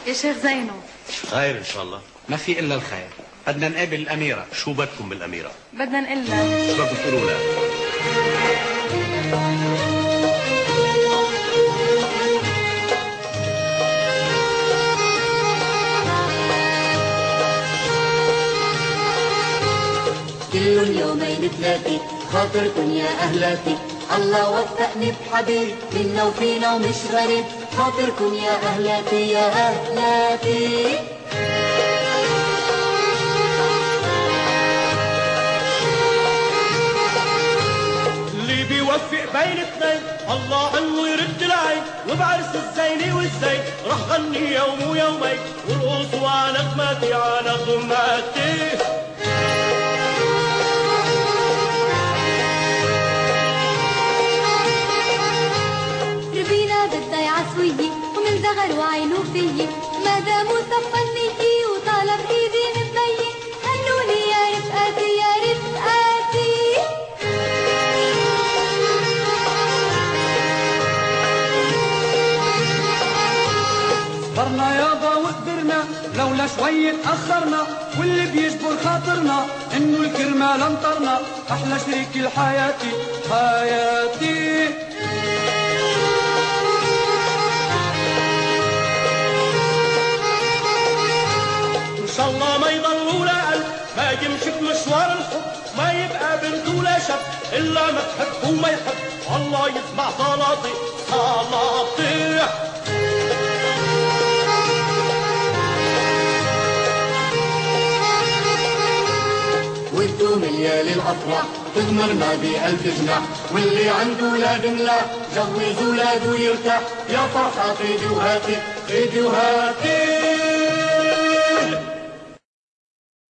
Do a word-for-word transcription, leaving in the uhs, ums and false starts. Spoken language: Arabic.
يا شيخ زينو. خير ان شاء الله. ما في الا الخير. بدنا نقابل الاميره. شو بدكم بالاميره؟ بدنا نقول لها. شو بدكم تقولوا لها؟ كل يومين ثلاثة خاطركن يا أهلاتي، الله وفقني بحبيب منا وفينا ومش غريب، خاطركن يا أهلاتي يا أهلاتي. اللي بيوفق بين اثنين الله عنه يرد العين، وبعرس الزيني والزين رح غني يوم ويومين، والقوص ونغماتي على غماتي. ربينا بدها عسوية ومن زغر وعينه فيي، ما داموا صفنيكي وطالب ايدي من بيي، هنوني يا رفقاتي يا رفقاتي. صبرنا يابا وقدرنا لولا شوي تأخرنا، واللي بيجبر خاطرنا انه الكرمال انطرنا، احلى شريك الحياتي حياتي. ان شاء الله ما يضل ولا قلب، ما يمشي بمشوار الحب، ما يبقى بنت ولا شب، الا ما تحب وما يحب، الله يسمع صلاتي صلاتي. وانتو مليال الافراح تغمرنا بألف جناح، واللي عنده ولاد ملاح جوز ولاده يرتاح، يا فرحة خذي وهاتي خذي وهاتي.